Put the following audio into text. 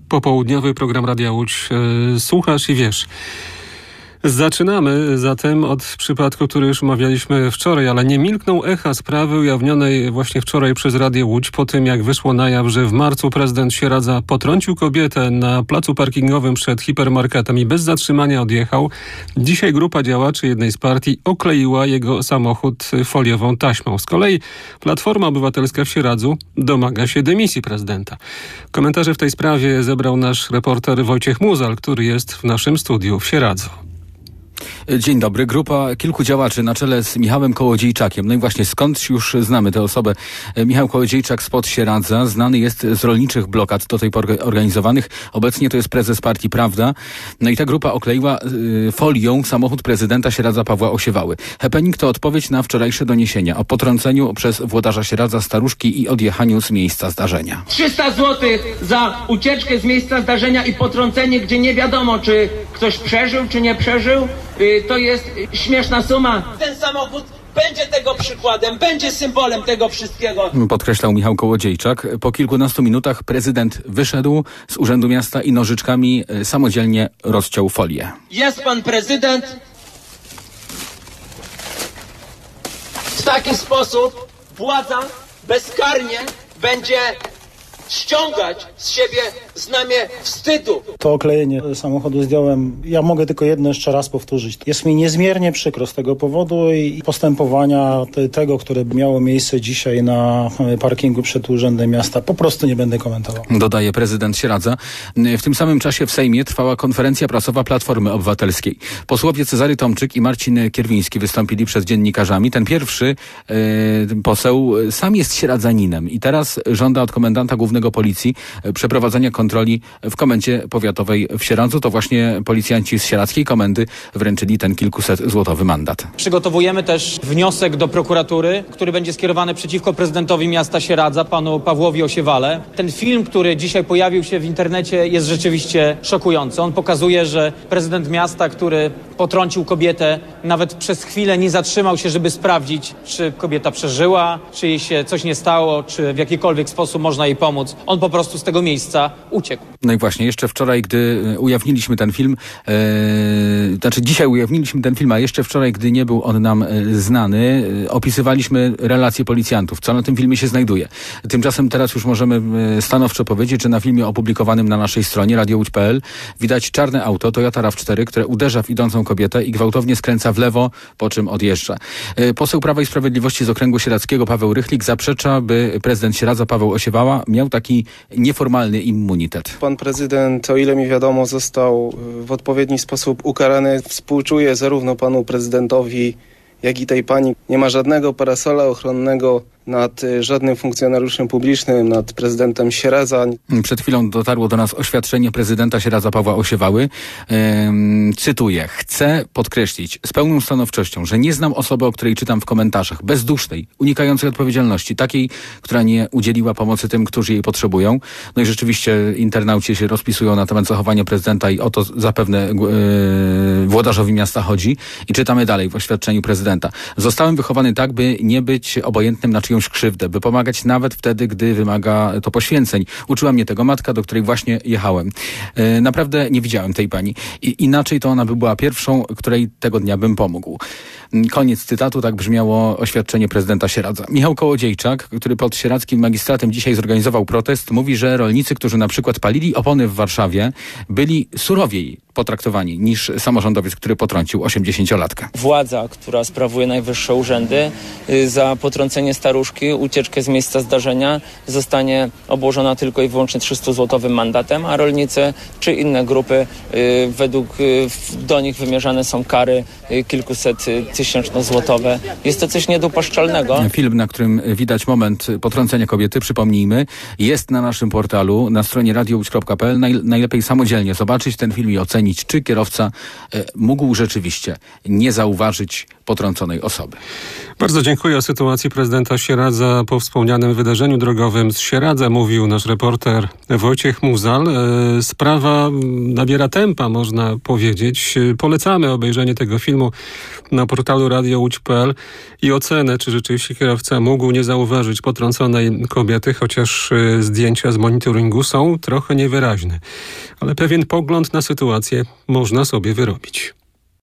Popołudniowy program Radia Łódź. Słuchasz i wiesz. Zaczynamy zatem od przypadku, który już omawialiśmy wczoraj, ale nie milkną echa sprawy ujawnionej właśnie wczoraj przez Radio Łódź po tym, jak wyszło na jaw, że w marcu prezydent Sieradza potrącił kobietę na placu parkingowym przed hipermarketem i bez zatrzymania odjechał. Dzisiaj grupa działaczy jednej z partii okleiła jego samochód foliową taśmą. Z kolei Platforma Obywatelska w Sieradzu domaga się dymisji prezydenta. Komentarze w tej sprawie zebrał nasz reporter Wojciech Muzal, który jest w naszym studiu w Sieradzu. Dzień dobry. Grupa kilku działaczy na czele z Michałem Kołodziejczakiem. No i właśnie skąd już znamy tę osobę? Michał Kołodziejczak spod Sieradza, znany jest z rolniczych blokad do tej pory organizowanych. Obecnie to jest prezes partii Prawda. No i ta grupa okleiła folią samochód prezydenta Sieradza Pawła Osiewały. Happening to odpowiedź na wczorajsze doniesienia o potrąceniu przez włodarza Sieradza staruszki i odjechaniu z miejsca zdarzenia. 300 zł za ucieczkę z miejsca zdarzenia i potrącenie, gdzie nie wiadomo, czy ktoś przeżył, czy nie przeżył. To jest śmieszna suma. Ten samochód będzie tego przykładem, będzie symbolem tego wszystkiego. Podkreślał Michał Kołodziejczak. Po kilkunastu minutach prezydent wyszedł z Urzędu Miasta i nożyczkami samodzielnie rozciął folię. Jest pan prezydent. W taki sposób władza bezkarnie będzie ściągać z siebie znamię wstydu. To oklejenie samochodu zdjąłem. Ja mogę tylko jedno jeszcze raz powtórzyć. Jest mi niezmiernie przykro z tego powodu i postępowania tego, które miało miejsce dzisiaj na parkingu przed Urzędem Miasta, po prostu nie będę komentował. Dodaje prezydent Sieradza. W tym samym czasie w Sejmie trwała konferencja prasowa Platformy Obywatelskiej. Posłowie Cezary Tomczyk i Marcin Kierwiński wystąpili przed dziennikarzami. Ten pierwszy poseł sam jest sieradzaninem i teraz żąda od komendanta głównego Policji przeprowadzenia kontroli w komendzie powiatowej w Sieradzu. To właśnie policjanci z sieradzkiej komendy wręczyli ten kilkusetzłotowy mandat. Przygotowujemy też wniosek do prokuratury, który będzie skierowany przeciwko prezydentowi miasta Sieradza, panu Pawłowi Osiewale. Ten film, który dzisiaj pojawił się w internecie, jest rzeczywiście szokujący. On pokazuje, że prezydent miasta, który potrącił kobietę, nawet przez chwilę nie zatrzymał się, żeby sprawdzić, czy kobieta przeżyła, czy jej się coś nie stało, czy w jakikolwiek sposób można jej pomóc. On po prostu z tego miejsca uciekł. No i właśnie, jeszcze wczoraj, gdy ujawniliśmy ten film, dzisiaj ujawniliśmy ten film, a jeszcze wczoraj, gdy nie był on nam znany, opisywaliśmy relacje policjantów, co na tym filmie się znajduje. Tymczasem teraz już możemy stanowczo powiedzieć, że na filmie opublikowanym na naszej stronie radiołódź.pl widać czarne auto Toyota RAV4, które uderza w idącą kobietę i gwałtownie skręca w lewo, po czym odjeżdża. Poseł Prawa i Sprawiedliwości z okręgu sieradzkiego Paweł Rychlik zaprzecza, by prezydent Sieradza Paweł Osiewała miał taki nieformalny immunitet. Pan prezydent, o ile mi wiadomo, został w odpowiedni sposób ukarany. Współczuję zarówno panu prezydentowi, jak i tej pani. Nie ma żadnego parasola ochronnego nad żadnym funkcjonariuszem publicznym, nad prezydentem Sieradza. Przed chwilą dotarło do nas oświadczenie prezydenta Sieradza Pawła Osiewały. Cytuję. Chcę podkreślić z pełną stanowczością, że nie znam osoby, o której czytam w komentarzach, bezdusznej, unikającej odpowiedzialności, takiej, która nie udzieliła pomocy tym, którzy jej potrzebują. No i rzeczywiście internauci się rozpisują na temat zachowania prezydenta i o to zapewne włodarzowi miasta chodzi. I czytamy dalej w oświadczeniu prezydenta. Zostałem wychowany tak, by nie być obojętnym na czyjąś krzywdę, by pomagać nawet wtedy, gdy wymaga to poświęceń. Uczyła mnie tego matka, do której właśnie jechałem. Naprawdę nie widziałem tej pani. Inaczej to ona by była pierwszą, której tego dnia bym pomógł. Koniec cytatu, tak brzmiało oświadczenie prezydenta Sieradza. Michał Kołodziejczak, który pod sieradzkim magistratem dzisiaj zorganizował protest, mówi, że rolnicy, którzy na przykład palili opony w Warszawie, byli surowiej potraktowani niż samorządowiec, który potrącił 80-latkę. Władza, która sprawuje najwyższe urzędy, za potrącenie staruszki, ucieczkę z miejsca zdarzenia zostanie obłożona tylko i wyłącznie 300-złotowym mandatem, a rolnicy czy inne grupy według do nich wymierzane są kary kilkusettysięczno-złotowe. Jest to coś niedopuszczalnego. Film, na którym widać moment potrącenia kobiety, przypomnijmy, jest na naszym portalu, na stronie radiołódź.pl. Najlepiej samodzielnie zobaczyć ten film i ocenić, czy kierowca mógł rzeczywiście nie zauważyć potrąconej osoby. Bardzo dziękuję. O sytuacji prezydenta Sieradza po wspomnianym wydarzeniu drogowym z Sieradza mówił nasz reporter Wojciech Muzal. Sprawa nabiera tempa, można powiedzieć. Polecamy obejrzenie tego filmu na portalu radiołódź.pl i ocenę, czy rzeczywiście kierowca mógł nie zauważyć potrąconej kobiety, chociaż zdjęcia z monitoringu są trochę niewyraźne. Ale pewien pogląd na sytuację można sobie wyrobić.